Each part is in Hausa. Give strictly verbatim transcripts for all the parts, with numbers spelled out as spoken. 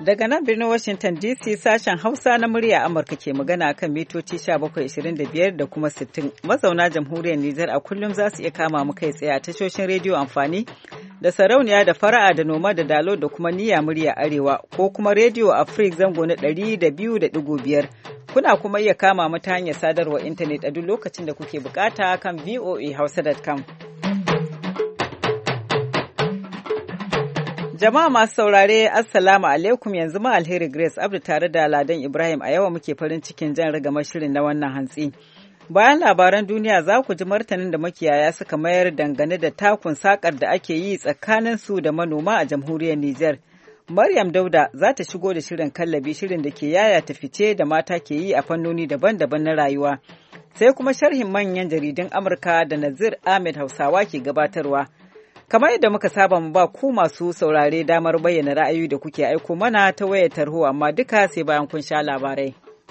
Daga nan birnin Washington D C sashen Hausa na murya Amurka ke magana kan mitoci17, ishirin da biyar da kuma sittin. Mazauna jamhuriyar Nijar a kullum za su iya kama mu kai tsaye a tashoshin rediyo amfani da sarauniya da fara'a da noma da dalo da kuma niyya murya arewa ko kuma rediyo Afrik zango na ɗari da biyu da ɗigo biyar. Kuna kuma iya kama mu ta hanyar sadarwar intanet a duk lokacin da kuke bukata kan voa hausa dot com. Jama'a masu saurare, Assalamu alaikum, yanzu ma Alheri Grace Abdu tare da Ladan Ibrahim a yawa muke farin cikin jan ragamar shirin na wannan hantsi. Bayan labaran duniya za ku ji martanin da makiyaya suka mayar dangane da takun sakar da ake yi tsakanin su da manoma a jamhuriyar Nijar. Maryam Dauda za ta shigo da shirin kallabi, shirin da ke yaya ta fice da mata ke yi a fannoni daban-daban na rayuwa. Sai kuma sharhin manyan jaridun Amurka da Nazir Ahmed Hausawa ke gabatarwa. Kamar yadda muka saba mu ba ku masu saurare damar bayyana ra'ayoyi da kuke aiko mana ta wayar tarho, amma duka sai bayan kun sha labarai.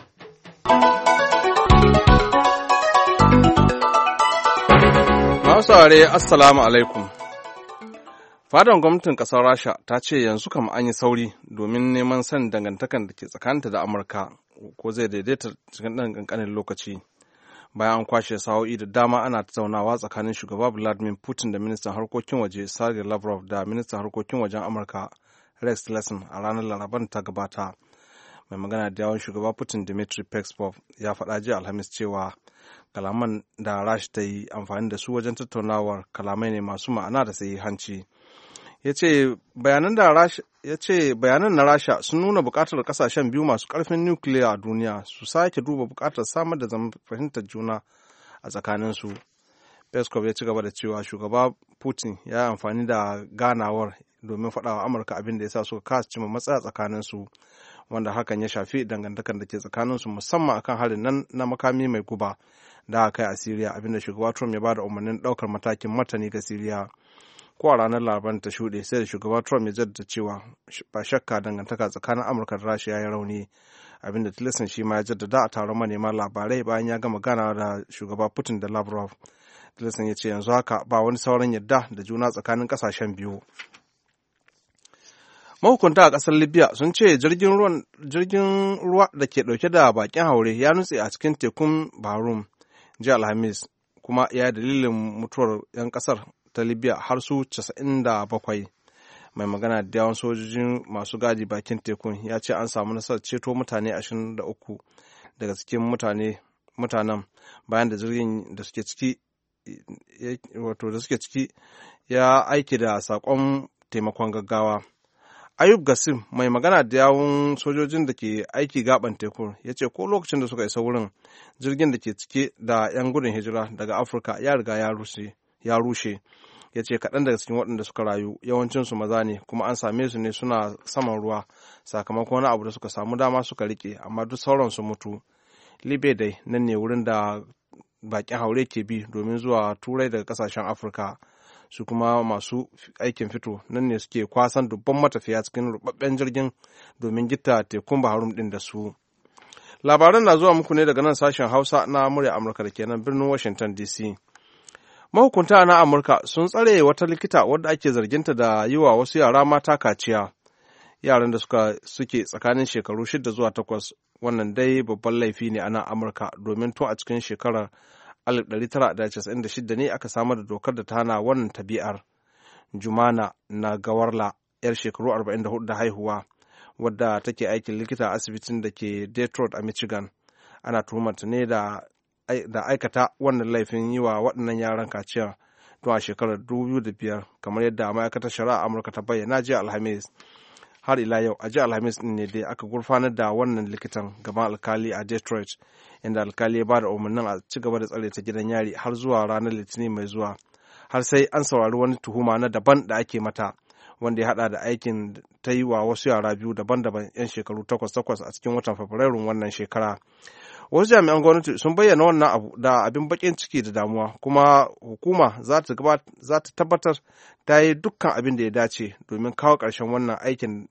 Masu saurare Assalamu alaikum. Fadan gwamnatin ƙasar Rasha ta ce yanzu kam an yi sauri domin neman sanin dangantakan da ke tsakaninta da Amurka ko zai daidaita cikin ɗan ƙanƙanin lokaci. Bayan an kwashe sa'o'i da dama ana tattaunawa tsakanin shugaba Vladimir Putin da ministan harkokin waje Sergei Lavrov da ministan harkokin wajen Amurka Rex Tillerson a ranar Laraban ta gabata. Mai magana da yawon shugaba Putin Dmitry Peskov ya faɗa jiya Alhamis cewa kalaman da Rasha ta yi amfani da su wajen tattaunawar kalamai ne masu ma'ana da sahihanci. Ya ce bayanan na Rasha sun nuna buƙatar ƙasashen biyu masu ƙarfin nukiliya a duniya su sake duba buƙatar samar da zaman fahimtar juna a tsakaninsu. Peskov ya ci gaba da cewa shugaba Putin ya yi amfani da ganawar domin faɗa wa Amurka abin da ya sa suka kasa cimma matsaya tsakaninsu, wanda hakan ya shafi dangantakar da ke tsakaninsu musamman akan harin nan na makami mai guba da aka kai a Siriya, abinda shugaba Trump ya ba da umarnin ɗaukar matakin martani ga Siriya. Ko a ranar Laraban ta shuɗe sai da shugaba Trump ya jaddada cewa ba shakka dangantaka tsakanin Amurka da Rasha ya yi rauni, abinda Tillerson shi ma ya jaddada a taron manema labarai bayan ya gama ganawa da shugaba Putin da Lavrov. Tillerson ya ce yanzu haka ba wani sauran yadda da juna tsakanin ƙasashen biyu. Mahukunta a ƙasar Libya sun ce jirgin ruwa da ke ɗauke da baƙin haure ya nutse a cikin tekun Bahrum jiya Alhamis, kuma ya yi dalilin mutuwar 'yan ƙasar ta Libya har su casa'in da bakwai. Mai magana da yawan sojojin masu gadi bakin tekun ya ce an samu nasarar ceto mutane ashirin da uku daga cikin mutane mutanen bayan da jirgin da suke ciki wato da suke ciki ya aiki da saƙon taimakon gaggawa. Ayub Gassim, mai magana da yawun sojojin da ke aiki gaban tekun, ya ce ko lokacin da suka isa wurin jirgin da ke cike da 'yan gudun hijira daga Afirka ya riga ya rushe. Ya ce kaɗan daga cikin waɗanda suka rayu yawancinsu maza ne, kuma an same su ne suna saman ruwa sakamakon wani abu da suka samu dama suka riƙe, amma duk sauran su mutu. Libya dai nan ne wurin da baƙin haure ke bi domin zuwa turai daga ƙasashen Afirka. Su kuma masu aikin fito nan ne suke kwasan dubban matafiya cikin rubabben jirgin domin gita tekun Baharum ɗin da su. Labaran na zuwa muku ne daga nan sashen Hausa na murya Amurka da kenan birnin Washington D C. Mahukunta na Amurka sun tsare wata likita wadda ake zarginta da yi wa wasu yara mata kaciya. Yaran da suka suke tsakanin shekaru shida zuwa takwas, wannan dai babban laifi ne a nan Amurka, domin tun a cikin shekarar alif ɗari tara da casa'in da shida ne aka samar da dokar da ta hana wannan tabi'ar. Jumana na gawarla, 'yar shekaru arba'in da hudu da haihuwa, wadda take aikin likita a asibitin da ke Detroit a Michigan, ana tuhumarta ne da da aikata wannan laifin yi wa waɗannan yaran kaciya tun a shekarar dubu biyu da biyar, kamar yadda ma'aikatar shari'a Amurka ta bayyana jiya Alhamis. Har ila yau a jiya Alhamis ɗin ne dai aka gurfanar da wannan likitan gaban alkali a Detroit, inda alkali ya ba da umarnin a ci gaba da tsare ta gidan yari har zuwa ranar Litinin mai zuwa, har sai an saurari wani tuhuma na daban da ake mata, wanda ya haɗa da aikin ta yi wa wasu yara biyu daban-daban 'yan shekaru takwas-takwas a cikin watan Fabrairun wannan shekara. Wasu jami'an gwamnati sun bayyana wannan abu da abin bakin ciki da damuwa, kuma hukuma za ta tabbatar ta yi dukkan abin da ya dace domin kawo ƙarshen wannan aikin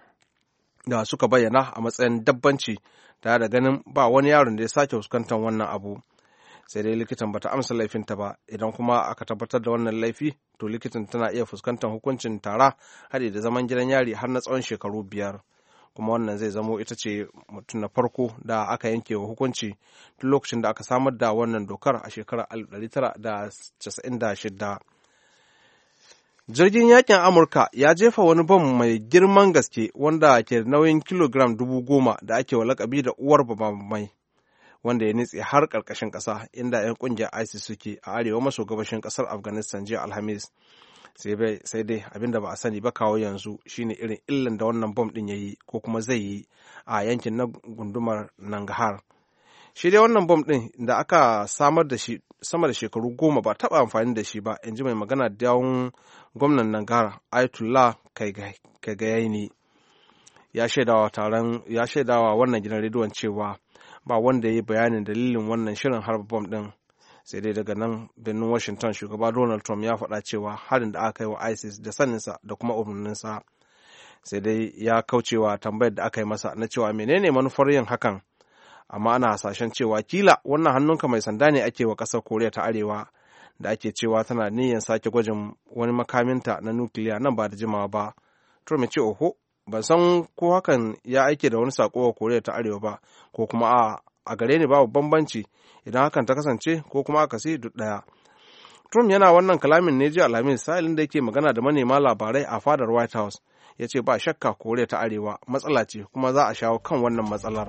da suka bayyana a matsayin dabbanci, tare da ganin ba wani yaron da ya sake fuskantar wannan abu. Sai dai likitan bata amsa laifinta ba, idan kuma aka tabbatar da wannan laifi to likitan tana iya fuskantar hukuncin tara haɗe da zaman gidan yari har na tsawon shekaru biyar. kuma wannan zai zamo ita ce mutum na farko da aka yanke wa hukunci tun lokacin da aka samar da wannan dokar a shekarar alif ɗari tara da casa'in da shida. Jirgin yakin Amurka ya jefa wani bam mai girman gaske wanda ke da nauyin kilogram dubu goma da ake wa lakabi da uwar bamai, wanda ya nitse har ƙarƙashin ƙasa inda 'yan ƙungiyar ISIS suke a arewa maso gabashin ƙasar Afghanistan jiya Alhamis. Sai dai abin da ba a sani ba kawo yanzu shine irin illan da wannan bom ɗin ya yi ko kuma zai yi a yankin na gundumar Nangarhar. Shi dai wannan bom ɗin da aka samar da shi sama da shekaru goma ba taɓa amfani da shi ba, in ji mai magana da yawun gwamnan Nangarhar Ayatollah Kagayaini. Ya shaidawa taron ya shaidawa wannan gidan rediyon cewa ba wanda ya yi bayanin dalilin wannan shirin harba bom ɗin. Sai dai daga nan birnin Washington shugaba Donald Trump ya faɗa cewa harin da aka yi wa ISIS da saninsa da kuma umarninsa. Sai dai ya kaucewa tambayar da aka yi masa na cewa menene manufar yin hakan. Amma ana hasashen cewa kila wannan hannunka mai sanda ne ake wa ƙasar Koriya ta Arewa da ake cewa tana niyyar sake gwajin wani makaminta na nukiliya nan ba da jimawa ba. Trump ya ce oho, ban san ko hakan ya aike da wani sako wa Koriya ta Arewa ba ko kuma a a gare ni babu bambanci idan hakan ta kasance ko kuma aka sai duk ɗaya. Trump yana wannan kalamin ne jiya Alhamis sa'ilin da yake magana da manema labarai a fadar White House. Ya ce ba shakka Koriya ta Arewa matsala ce kuma za a shawo kan wannan matsalar.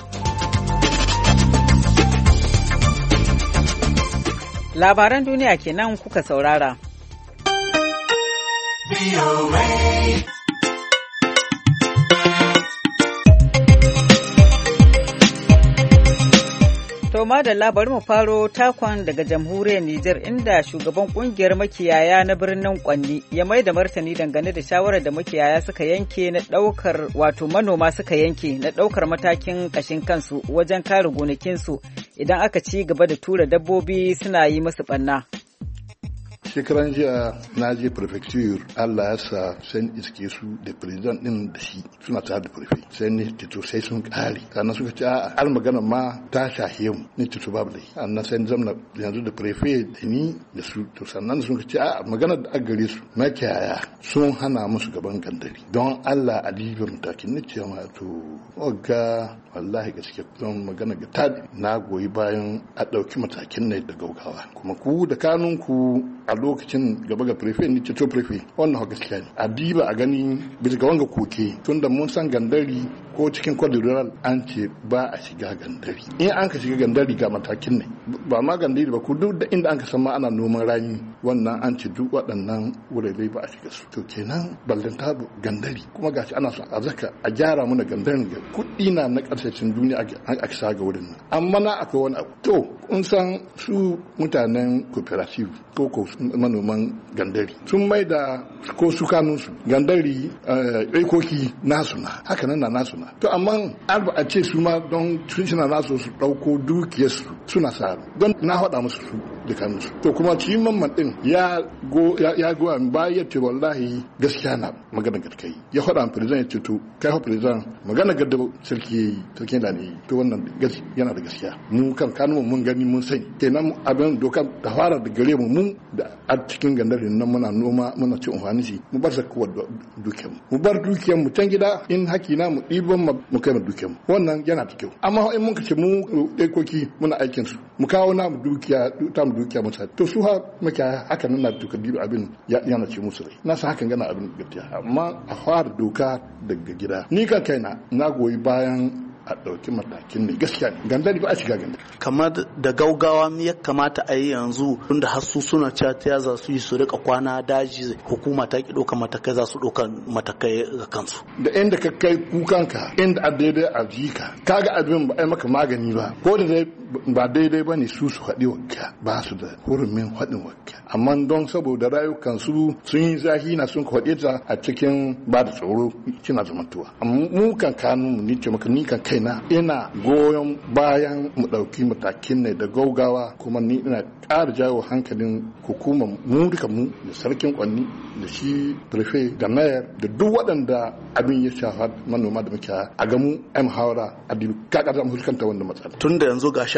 Labaran duniya kenan kuka saurara. To madalla bari mu faro takon daga jamhuriyar Nijar inda shugaban kungiyar makiyaya na birnin Kwanni ya mai da martani dangane da shawarar da makiyaya suka yanke na daukar wato manoma suka yanke na daukar matakin kashin kansu wajen kare gonakinsu idan aka ci gaba da tura dabbobi suna yi musu banna. Shekaran jiya na je prefecture Allah ya sa sai iske su da president din da shi suna tare da prefect sai ne tito sai sun kare sannan suka ce a al magana ma ta shahe mu ni tito babu dai annan sai zamna yanzu da prefect da ni da su to sannan sun ce a magana da aka gare su makiyaya sun hana musu gaban gandari don Allah a dibin takin ni ce ma to wagga wallahi gaskiya don magana ga ta na goyi bayan a dauki matakin ne da gaugawa kuma ku da kanunku a lokacin gaba ga prefe ni ce to prefe wannan gaskiya ne a diba a gani bisa ga wanga koke tunda mun san gandari ko cikin kwadiral an ce ba a shiga gandari in an ka shiga gandari ga matakin ne ba ma gandari ba ku duk da inda an ka san ma ana noman rani wannan an ce duk waɗannan wurare ba a shiga su to kenan ballanta gandari kuma gashi ana son a zaka a gyara mana gandarin ga kuɗi na na ƙarshen duniya a kisa ga wurin nan amma na akwai wani abu to kun san su mutanen cooperative ko ko manoman gandari sun mai da ko su kanunsu gandari aikoki nasu na haka nan na nasu na to amma alba a ce su ma don sun suna nasu su dauko dukiyarsu suna sa don na faɗa musu su da kanunsu to kuma ci mamman din ya go ya go an bayar ce wallahi gaskiya na magana gadkai ya faɗa president ya ce to kai fa president magana gadda sarki yayi sarki da ne to wannan yana da gaskiya mu kan kanun mun gani mun sani kenan abin doka da fara da gare mu mu da a cikin gandarin nan muna noma muna ci amfani shi mu bar zakuwa dukiyar mu bar dukiyar mu can gida in haki na mu ɗiban mu kai mu dukiyar mu wannan yana da kyau amma in muka ce mu ɗaikoki muna aikin su mu kawo na mu dukiya ta mu dukiya mu to su ha muka haka nan na duka dibi abin yana ce musu rai na san hakan gana abin gaskiya amma a fara doka daga gida ni kan kaina na goyi bayan a ɗauki matakin ne gaskiya ne gandari ba a shiga gandari. Kamar da gaugawa ya kamata a yi yanzu tunda hasu suna cewa ta za su yi su rika kwana daji hukuma ta ki ɗaukar matakai za su ɗaukar matakai ga kansu. Da inda ka kai kukanka inda a daidai a jika kaga abin ba a yi maka magani ba ko da ba daidai ba ne su su haɗi wakka ba su da hurumin haɗin wakka amma don saboda rayukansu sun yi zahi na sun kwaɗe ta a cikin ba da tsoro kina zamantuwa amma mu kan kanu mu ni ce maka ni kan kaina ina goyon bayan mu ɗauki matakin ne da gaugawa kuma ni ina ƙara jawo hankalin hukumar mu duka mu da sarkin kwanni da shi prefe da mayor da duk waɗanda abin ya shafa manoma da muke a gamu ai muhawara a dibi kakar da fuskanta wannan matsala tun da yanzu gashi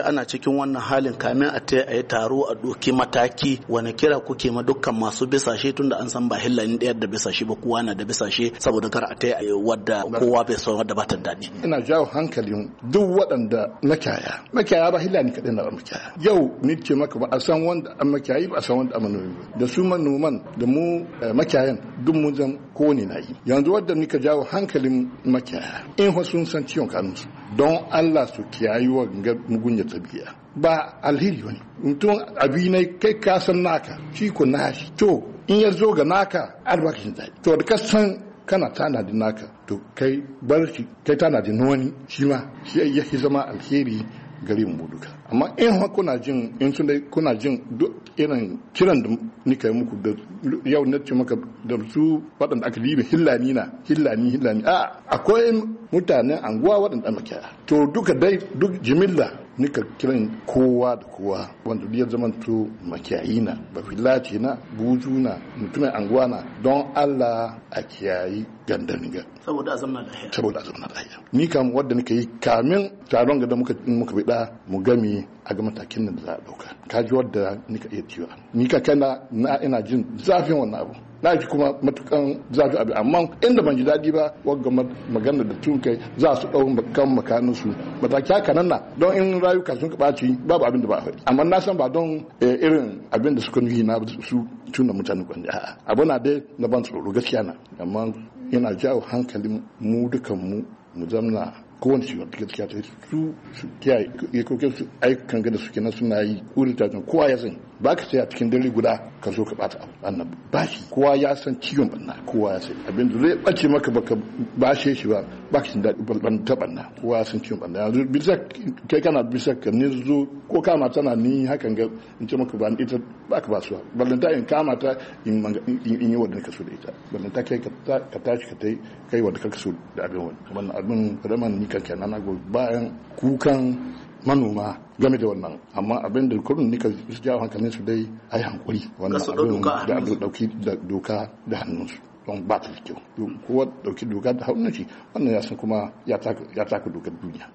ana cikin wannan halin kamin a ta yi taro a doki mataki wani kira kuke ma dukkan masu bisashe tunda an san ba hillani ɗaya da bisashe ba kowa na da bisashe saboda kar a ta yi wadda kowa bai son wadda ba ta daɗi. Ina jawo hankalin duk waɗanda makiyaya makiyaya ba hillani kaɗai na makiyaya yau ni ce maka ba a san wanda an makiyayi ba a san wanda an manomi ba da su manoman da mu makiyayan duk mun zan kowane na yi yanzu wadda nika jawo hankalin makiyaya in fa sun san ciwon kanunsu don Allah su kiyayi wa mugunya tabiya ba alheri wani mutum abi ne kai ka san naka shi ko nashi to in ya zo ga naka albakashin zai to da ka san kana tanadin naka to kai bar shi kai tanadin wani shi ma shi ya zama alheri gare mu duka amma in ha kuna jin in sun dai kuna jin duk irin kiran da nika yi muku da yau na ce maka da su waɗanda aka libe hillani na hillani hillani a akwai mutanen anguwa waɗanda makiyaya to duka dai duk jimilla nika kiran kowa da kowa wanda ya zama to makiyayi na bafilaci na buju na mutumin anguwa na don Allah a kiyayi gandarniga saboda a zamna lahiya saboda a zamna lahiya ni kam wadda nika yi kamin taron ga da muka muka bida mu gami a ga matakin nan da za a dauka kaji wadda nika iya cewa ni ka kana na ina jin zafin wannan abu na ji kuma matukan zafi abu amma inda ban ji daɗi ba wagga magana da tun kai za su ɗau kan makanin su mataki haka nan na don in rayuka sun ɓaci babu abin da ba a faɗi amma na san ba don irin abin da suka nuhi na su tuna mutane kwanci a'a abu na dai na ban tsoro gaskiya na amma yana jawo hankalin mu dukan mu mu zamna kowane shi wata gaskiya ta su su kiyaye kokin su aikan gada suke na suna yi kuri ta kowa ya san ba ka sai a cikin dare guda ka zo ka bata abu annan ba shi kowa ya san ciwon banna kowa ya san abin da zai bace maka baka bashe shi ba ba ka jin daɗi ban ta banna kowa ya san ciwon banna yanzu bisa kai kana bisa ka ne zo ko kama tana ni hakan ga in ce maka ba ita ba ka ba su ballanta in kama ta in yi wadda ka so da ita ballanta kai ka tashi ka tai kai wadda ka so da abin wani wannan abin kadaman ni kanka na go bayan kukan manoma game da wannan amma abin da kurin nika jawo hankalin su dai ai hankuri wannan abin da dauki da doka da hannunsu don ba ta kyau kowa dauki doka da hannun shi wannan ya san kuma ya taka ya taka dokar duniya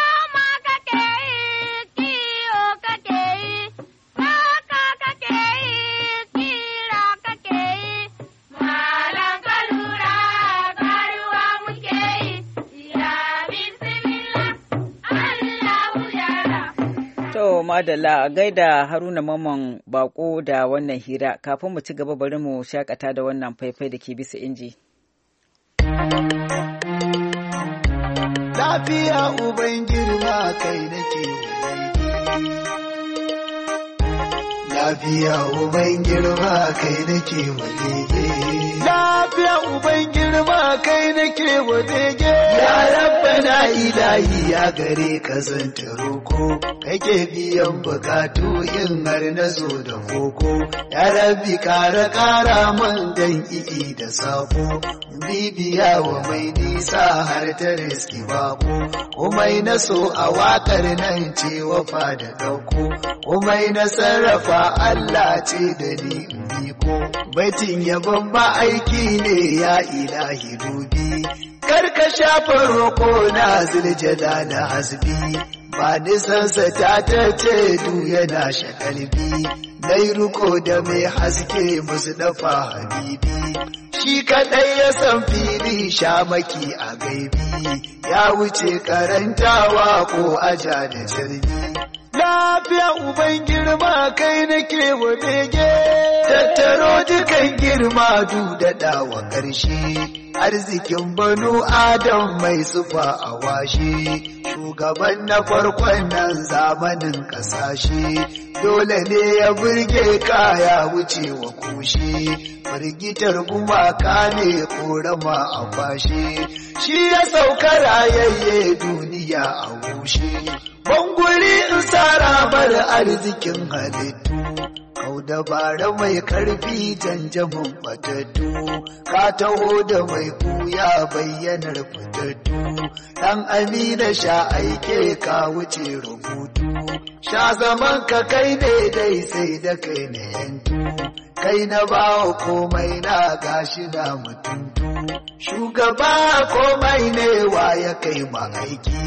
madalla a gaida Haruna Mamman Bako da wannan hira kafin mu ci gaba bari mu shakata da wannan faifai da ke bisa inji. Lafiya uban girma kai nake Lafiya uban girma kai nake wadege Lafiya uban girma kai nake wadege Ya rabbana ilahi ya gare ka zanta roko kake biyan bukatu in har na zo da koko ya rabbi kara kara man dan iki da sako bibiya wa mai nisa har ta riski bako komai na so a wakar nan ce wafa da dauko komai na sarrafa Allah ce da ni in biko baitin yabon ba aiki ne ya ilahi dubi karka shafa roko na ziljada da hasbi ba nisansa ta ta ce du yana shakalbi dai ruko da mai haske musu dafa habibi shi kadai ya san fili shamaki a gaibi ya wuce karantawa ko aja da jirgi lafiya uban girma kai nake wadege tattaro dukan girma du da wa ƙarshe arzikin banu adam mai sufa a washe shugaban na farkon nan zamanin kasashe dole ne ya burge kaya wuce wa kushe firgitar gumaka ne korama a kwashe shi ya sauka rayayye duniya a gushe banguri in sara bar arzikin halittu kau dabara mai karfi janjamin fatattu ka taho da mai kuya bayyanar fitattu dan amina sha aike ka wuce rubutu sha zaman ka kai daidai sai da kai na yantu kai na bawa komai na gashi na mutuntu shugaba komai ne wa ya kai ma aiki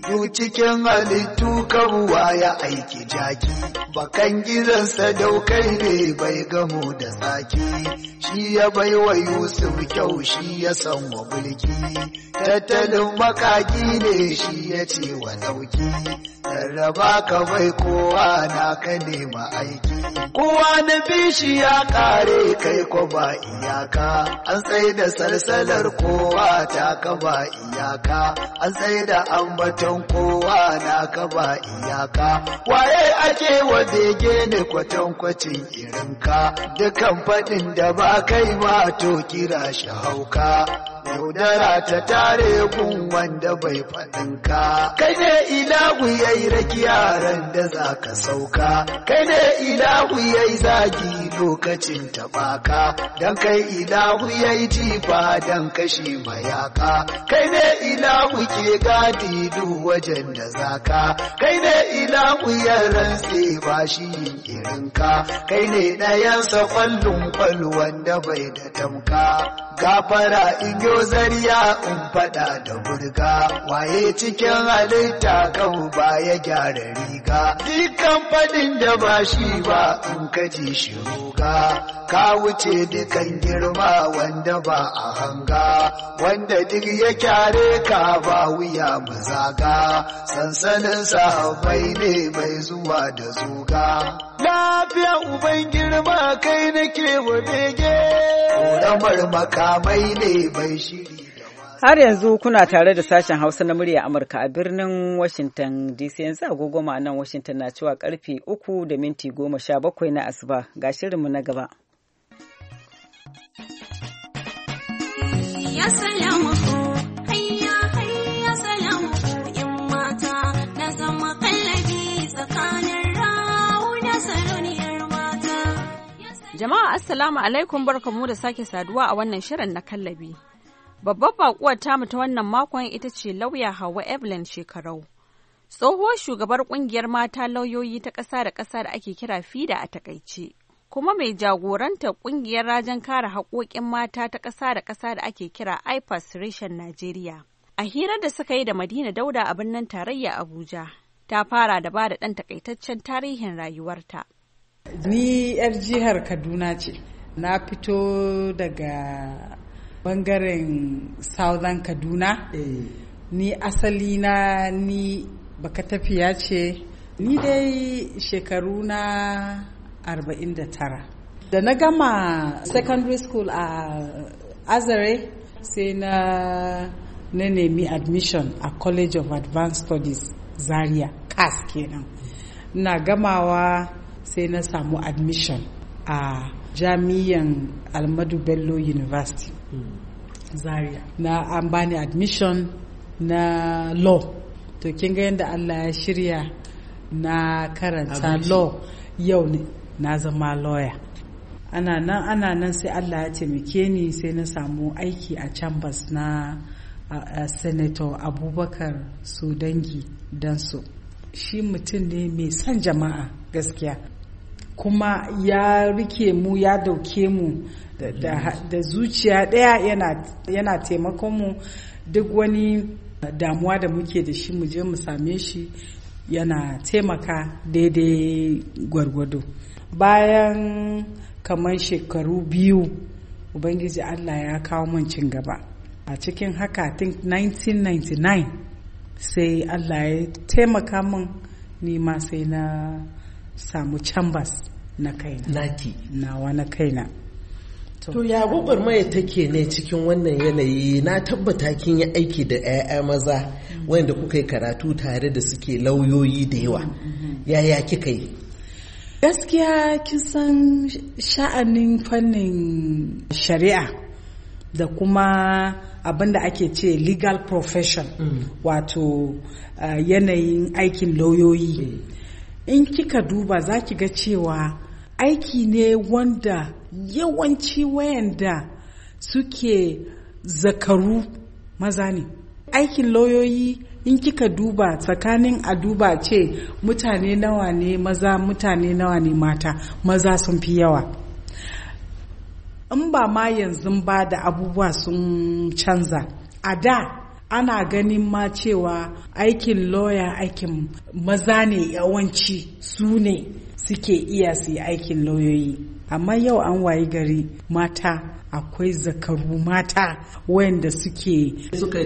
Duk cikin halittu kabuwa ya aiki jaki, bakan gizansa daukai ne bai gamo da tsaki, shi ya bai wa Yusuf kyau shi ya san wa mulki, tattalin makaki ne shi ya ce wa dauki, rarraba ka bai kowa na ka nema aiki, kowa na bishi ya kare kai ko ba iyaka, an tsaye da salsalar kowa ta ka ba iyaka, an tsaye da ambaton kowa na ka ba iyaka, waye ake wa bege ne kwatankwacin irinka, dukan faɗin da ba kai ma to kira shi hauka, yaudara ta tare gun wanda bai faɗinka, kai ne ilahu yayi raki yaran da za ka sauka, kai ne ilahu yayi zagi lokacin tabaka, dan kai ilahu yayi jifa dan kashi mayaka, kai ne ilahu ke gadi duk wajen da zaka, kai ne ilahu ya rantse ba shi irinka, kai ne ɗayansa kwallon kwal wanda bai da tamka, gafara igyo zariya in fada da burga, waye cikin halitta kan ba ya gyara riga, dukkan fadin da ba shi ba in ka ji shi ruga, ka wuce dukan girma wanda ba a hanga, wanda duk ya kyare ka ba wuya mu zaga, sansanin sahabbai ne mai zuwa da zuga, lafiya uban girma kai nake wa bege, ƙoramar makamai ne bai shiri. Har yanzu kuna tare da sashen Hausa na murya Amurka a birnin Washington D C, yanzu agogo nan Washington na cewa karfe uku da minti goma sha bakwai na asuba, ga shirinmu na gaba. Ya salamu hayya hayya salamu in mata na zama kallabi tsakanin rawu da saloniyar mata. Jama'a assalamu alaikum, barkamu da sake saduwa a wannan shirin na kallabi. Babbar bakuwar tamu ta wannan makon ita ce lauya Hauwa Evelyn Shekarau. Tsohuwar shugabar kungiyar mata lauyoyi ta ƙasa da ƙasa da ake kira FIDA a takaice. Kuma mai jagoranta kungiyar rajin kare haƙoƙin mata ta ƙasa da ƙasa da ake kira I P A S reshen Najeriya. A hirar da suka yi da Madina Dauda a birnin tarayya Abuja, ta fara da ba da ɗan takaitaccen tarihin rayuwarta. Ni 'yar jihar Kaduna ce. Na fito daga bangaren Southern Kaduna. Eh. Ni asali na ni baka tafiya ce. Ni dai shekaru na arba'in da tara. Da na gama secondary school a Azare sai na na nemi admission a College of Advanced Studies Zaria, C A S kenan. Na gamawa sai na samu admission a jami'an Almadu Bello University Zaria. Na an bani admission na law. To kin ga yadda Allah ya shirya na karanta Abinci. Law yau ne na zama lawyer. Ana nan ana nan sai Allah ya taimake ni sai na samu aiki a chambers na uh, Senator Abubakar Sudangi Danso. Shi mutum ne mai son jama'a gaskiya. Kuma ya rike mu ya dauke mu da, da, da zuciya ɗaya yana, yana taimakon mu duk wani damuwa da muke da shi mu je mu same shi yana taimaka daidai gwargwado. Bayan kamar shekaru biyu Ubangiji Allah ya kawo man cin gaba. A cikin haka I think nineteen ninety-nine sai Allah ya taimaka min nima sai na samu chambers na kaina. Naki. Nawa na kaina. To, to ya gwagwarmaya take ne cikin wannan yanayi? Na tabbata kin yi aiki da 'ya'ya maza mm-hmm. wanda kuka yi karatu tare da suke lauyoyi da yawa. Mm-hmm. Yaya kika yi? Gaskiya kisan sha'anin fannin shari'a da kuma abin da ake ce legal profession mm. wato uh, yanayin aikin lauyoyi. Mm. In kika duba za ki ga cewa aiki ne wanda yawanci wayanda suke zakaru maza ne. Aikin lauyoyi in kika duba tsakanin a duba ce mutane nawa ne maza mutane nawa ne mata, maza sun fi yawa. In ba ma yanzu ba da abubuwa sun canza, a da ana ganin ma cewa aikin lawyer aikin maza ne, yawanci su ne suke iya su yi aikin lauyoyi. Amma yau an wayi gari mata, akwai zakaru mata wayanda suke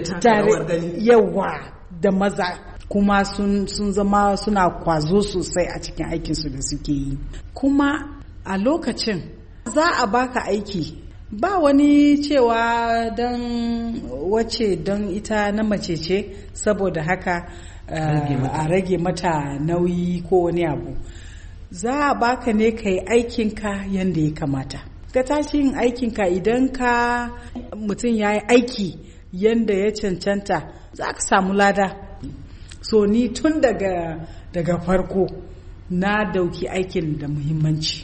tare yawa da maza, kuma sun, sun zama suna kwazo sosai a cikin aikinsu da suke yi. Kuma a lokacin za a baka aiki, ba wani cewa don wace don ita na mace ce saboda haka uh, a rage mata nauyi ko wani abu. Za a baka ne ka yi aikinka yadda ya kamata. Ka tashi yin aikinka, idan ka mutum ya yi aiki yadda ya cancanta za ka samu lada. So ni tun daga, daga farko na dauki aikin da muhimmanci,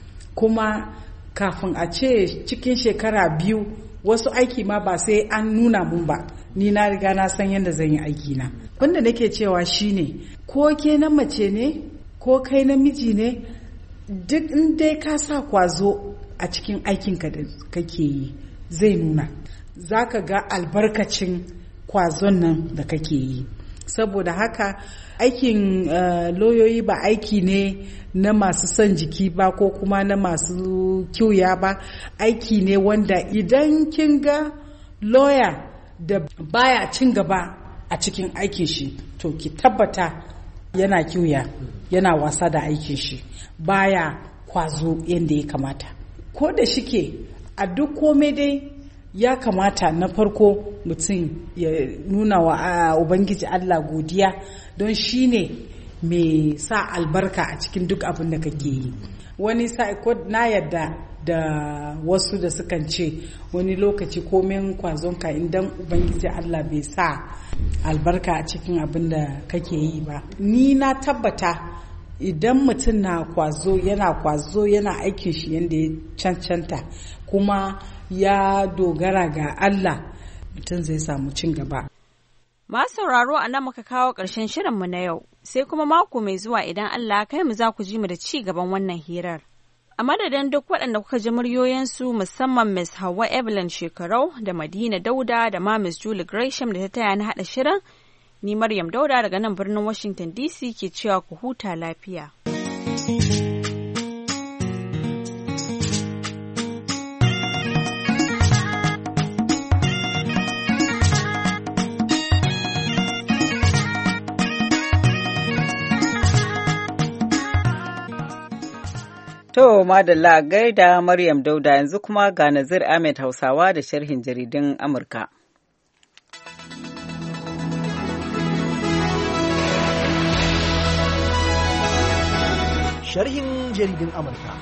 kuma kafin a ce cikin shekara biyu wasu aiki ma ba sai an nuna mun ba, ni na riga na san yadda zan yi aiki na. Wanda nake cewa shine, ko ke na mace ne ko kai namiji ne, duk in dai ka sa kwazo a cikin aikinka da kake yi zai nuna, za ka ga albarkacin kwazon nan da kake yi. Saboda haka aikin uh, lauyoyi ba aiki ne na masu son jiki ba ko kuma na masu kiuya ba, aiki ne wanda idan kin ga lawyer da baya cin gaba a cikin aikin shi, to ki tabbata yana kiuya, yana wasa da aikin shi, baya kwazo yadda ya kamata. Ko da shike a duk komai dai ya kamata na farko mutum ya nuna wa uh, Ubangiji Allah godiya, don shi ne mai sa albarka a cikin duk abin da kake yi. Wani sa'i ko na yadda da wasu da sukan ce wani lokaci komen kwazonka idan Ubangiji Allah bai sa albarka a cikin abin da kake yi ba. Ni na tabbata idan mutum na kwazo, yana kwazo, yana aikin shi yadda ya cancanta, kuma ya dogara ga Allah, mutum zai samu cin gaba. Masu sauraro, a nan muka kawo ƙarshen shirinmu na yau, sai kuma mako mai zuwa idan Allah kai mu za ku ji mu da ci gaban wannan hirar. A madadin duk waɗanda kuka ji muryoyinsu, musamman Miss Hauwa Evelyn Shekarau da Madina Dauda da ma Miss Julie Gresham da ta taya na haɗa shirin, ni Maryam Dauda daga nan birnin Washington D C ke cewa ku huta lafiya. To, madalla gaida Maryam Dauda, yanzu kuma ga Nazir Ahmed Hausawa da sharhin jaridun Amurka. Sharhin jaridun Amurka.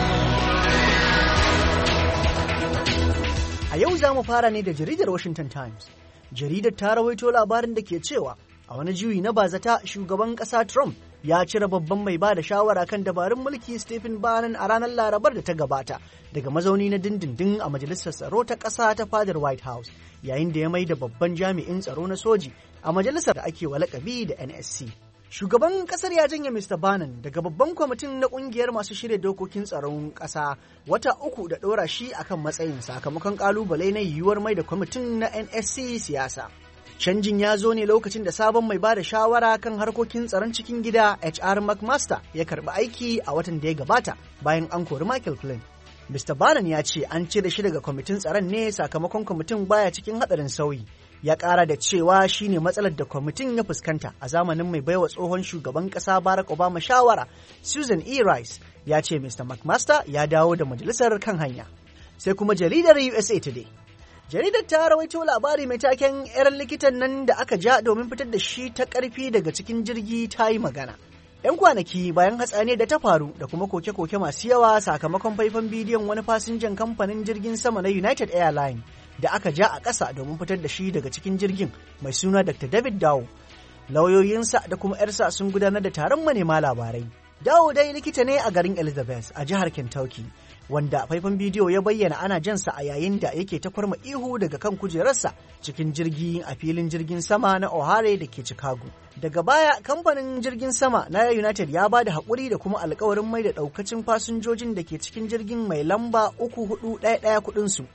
A yau za mu fara ne da jaridar Washington Times. Jaridar ta rawaito labarin da ke cewa a wani juyi na bazata shugaban ƙasa Trump ya cire babban mai ba da shawara kan dabarun mulki Stephen Bannon a ranar Larabar da ta gabata daga mazauni na dindindin a majalisar tsaro ta ƙasa ta fadar White House, yayin da ya mai da babban jami'in tsaro na soji a majalisar da ake wa lakabi da N S C. Shugaban ƙasar ya janye Mister Bannon daga babban kwamitin na ƙungiyar masu shirya dokokin tsaron ƙasa wata uku da ɗora shi akan matsayin sakamakon ƙalubale na yiwuwar mai da kwamitin na N S C siyasa. Canjin ya zo ne lokacin da sabon mai bada shawara kan harkokin tsaron cikin gida H R McMaster ya karɓi aiki a watan da ya gabata bayan an kori Michael Flynn. Mister Bannon ya ce an cire shi daga kwamitin tsaron ne sakamakon kwamitin baya cikin haɗarin sauyi. Ya ƙara da cewa shi ne matsalar da kwamitin ya fuskanta a zamanin mai baiwa tsohon shugaban ƙasa Barack Obama shawara Susan E. Rice. Ya ce Mister McMaster ya dawo da majalisar kan hanya. Sai kuma jaridar U S A Today. Jaridar ta rawaito labari mai taken 'yar likitan nan da aka ja domin fitar da shi ta ƙarfi daga cikin jirgi ta yi magana. 'Yan kwanaki bayan hatsane da ta faru da kuma koke-koke masu yawa sakamakon faifan bidiyon wani fasinjan kamfanin jirgin sama na United Airlines da aka ja a ƙasa domin fitar da shi daga cikin jirgin mai suna Doctor David Dow. Lauyoyinsa da kuma 'yarsa sun gudanar da taron manema labarai. Dow dai likita ne a garin Elizabeth a jihar Kentucky, wanda faifan bidiyo ya bayyana ana jansa a yayin da yake ta kwarma ihu daga kan kujerarsa cikin jirgi a filin jirgin sama na O'Hare da ke Chicago. Daga baya kamfanin jirgin sama na United ya ba da haƙuri da kuma alƙawarin mai da ɗaukacin fasinjojin da ke cikin jirgin mai lamba uku hudu ɗaya ɗaya kuɗinsu.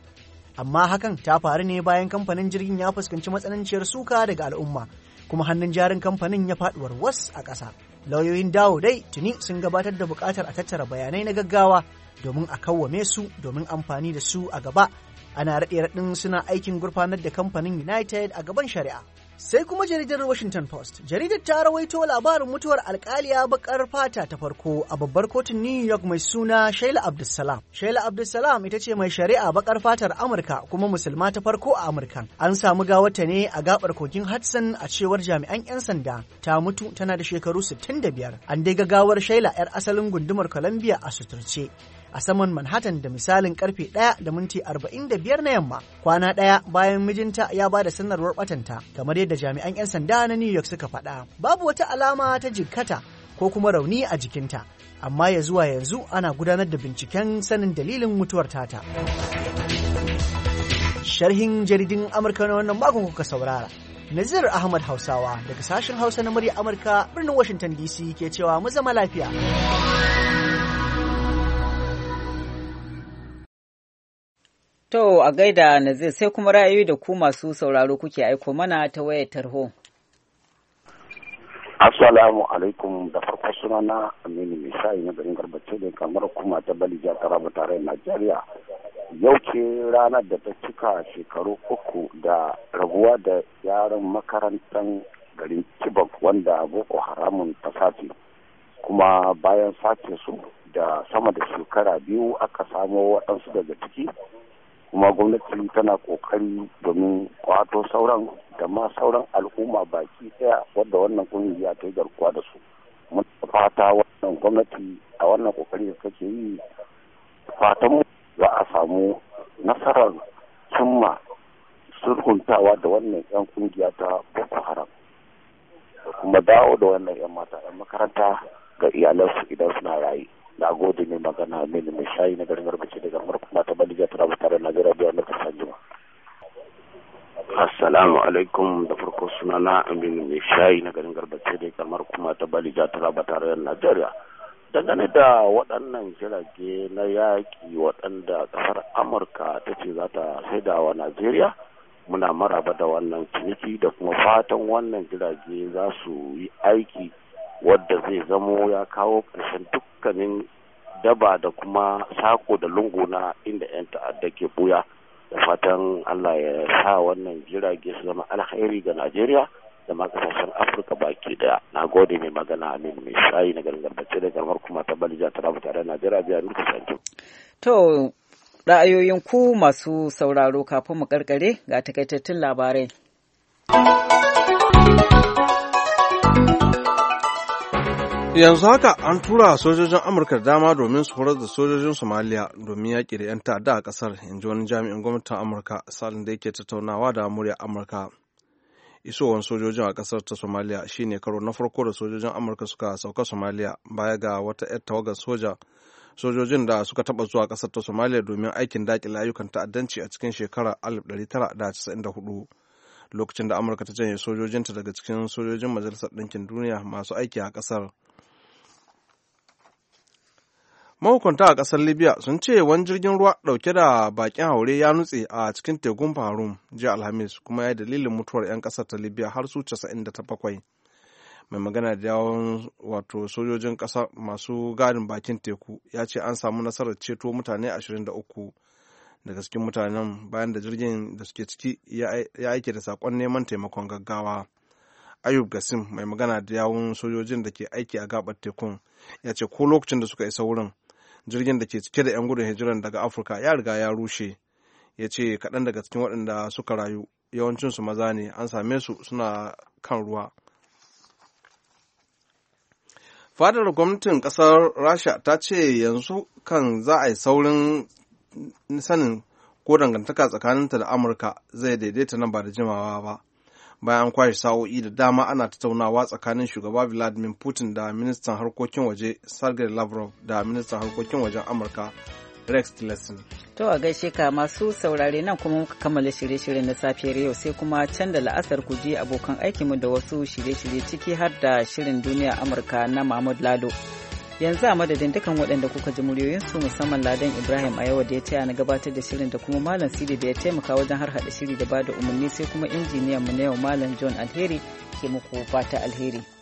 amma hakan ta faru ne bayan kamfanin jirgin ya fuskanci matsananciyar suka daga al'umma kuma hannun jarin kamfanin ya faɗi warwas a ƙasa. Lauyoyin Dawo dai tuni sun gabatar da buƙatar a tattara bayanai na gaggawa domin a kawwame su domin amfani da su a gaba. Ana raɗe raɗin suna aikin gurfanar da kamfanin United a gaban shari'a. Sai kuma jaridar Washington Post. Jaridar ta rawaito labarin mutuwar alkaliya bakar fata ta farko a babbar kotun New York mai suna Sheila Abdulsalam. Sheila Abdulsalam ita ce mai shari'a bakar fatar Amurka kuma musulma ta farko a Amurka. An samu gawarta ne a gabar kogin Hudson a cewar jami'an 'yan sanda. Ta mutu tana da shekaru sittin da biyar. An dai ga gawar Sheila 'yar asalin gundumar Columbia a suturce a saman Manhattan da misalin karfe ɗaya da minti arba'in da biyar na yamma, kwana ɗaya bayan mijinta ya ba da sanarwar batanta, kamar yadda jami'an 'yan sanda na New York suka faɗa. Babu wata alama ta jikkata ko kuma rauni a jikinta, amma ya zuwa yanzu ana gudanar da binciken sanin dalilin mutuwar tata. Sharhin jaridin Amurka na wannan makon kuka saurara. Nazir Ahmad Hausawa daga sashen Hausa na murya Amurka birnin Washington D C ke cewa mu zama lafiya. To a gaida Nazir sai kuma ra'ayoyi da ku masu sauraro kuke aiko mana ta wayar tarho. Assalamu alaikum, da farko suna na Aminu Mai Shayi na garin Garbace da kamar kuma ta Balija Taraba tarayyar Najeriya. Yau ce ranar da ta cika shekaru uku da rabuwa da yaran makarantar garin Chibok wanda Boko Haramun ta sace. Kuma bayan sace su da sama da shekara biyu aka samo waɗansu daga ciki. Kuma gwamnati tana kokari domin kwato sauran da ma sauran al'umma baki daya wadda wannan kungiya ta yi garkuwa da su. Mun fata wannan gwamnati a wannan kokari da take yi, fatan za a samu nasarar cimma sulhuntawa da wannan yan kungiya ta Boko Haram da kuma dawo da wannan yan mata yan makaranta ga iyalansu idan suna rayu. Na gode mai magana Aminu Mai Shayi na garin Garbace daga Markuma ta Balija Taraba tare Najeriya biyar na kasar Juma. Assalamu alaikum, da farko suna na Aminu Mai Shayi na garin Garbace daga Markuma ta Balija Taraba tare Najeriya. Dangane da waɗannan jirage na yaƙi waɗanda ƙasar Amurka ta ce za ta saida wa Najeriya, muna maraba da wannan ciniki da kuma fatan wannan jirage za su yi aiki wadda zai zamo ya kawo ƙarshen dukkanin daba da kuma sako da lungu na inda 'yan ta'adda ke buya. Da fatan Allah ya sa wannan jirage su zama alkhairi ga Najeriya da ma kasashen Afirka baki daya. Na gode mai magana Aminu Mai Shayi na garin Garbace da garmar kuma ta Balija Taraba tare Najeriya biya nuka sanju. To ra'ayoyin ku masu sauraro kafin mu karkare ga takaitattun labarai. Yanzu haka an tura sojojin Amurka da dama domin su horar da sojojin Somaliya domin yaƙi da 'yan ta'adda a ƙasar, in ji wani jami'in gwamnatin Amurka salin da yake tattaunawa da murya Amurka. Isowar sojojin a ƙasar ta Somaliya shine karo na farko da sojojin Amurka suka sauka Somaliya baya ga wata 'yar tawagar soja sojojin da suka taɓa zuwa ƙasar ta Somaliya domin aikin daƙile ayyukan ta'addanci a cikin shekarar alif ɗari tara da casa'in da hudu. Lokacin da Amurka ta janye sojojinta daga cikin sojojin Majalisar Ɗinkin Duniya masu aiki a ƙasar. Mahukunta a ƙasar Libya sun ce wani jirgin ruwa ɗauke da baƙin haure ya nutse a cikin tekun Farum jiya Alhamis kuma ya dalilin mutuwar 'yan ƙasar ta Libya har su casa'in da bakwai. Mai magana da yawon wato sojojin ƙasa masu gadin bakin teku ya ce an samu nasarar ceto mutane ashirin da uku daga cikin mutanen bayan da jirgin da suke ciki ya aike da saƙon neman taimakon gaggawa. Ayub Gasim mai magana da yawon sojojin da ke aiki a gabar tekun ya ce ko lokacin da suka isa wurin jirgin da ke cike da 'yan gudun hijiran daga Afirka ya riga ya rushe. Ya ce kaɗan daga cikin waɗanda suka rayu yawancinsu maza ne, an same su suna kan ruwa. Fadar gwamnatin ƙasar Rasha ta ce yanzu kan za a yi saurin sanin ko dangantaka tsakaninta da Amurka zai daidaita nan ba da jimawa ba. Bayan an kwashe sa'o'i da dama ana tattaunawa tsakanin shugaba Vladimir Putin da ministan harkokin waje Sergei Lavrov da ministan harkokin wajen Amurka Rex Tillerson. To a gaishe ka masu saurare nan kuma muka kammala shirye-shiryen na safiyar yau sai kuma can da la'asar ku ji abokan aikinmu da wasu shirye-shirye ciki har da shirin duniya Amurka na Mahmud Lado. yanzu a madadin dukan waɗanda kuka ji muryoyinsu musamman Ladan Ibrahim a yau da ya taya na gabatar da shirin da kuma Malam Sidi da ya taimaka wajen har hada shiri da bada umarni sai kuma injiniyan mu na yau Malam John Alheri ke muku fata alheri.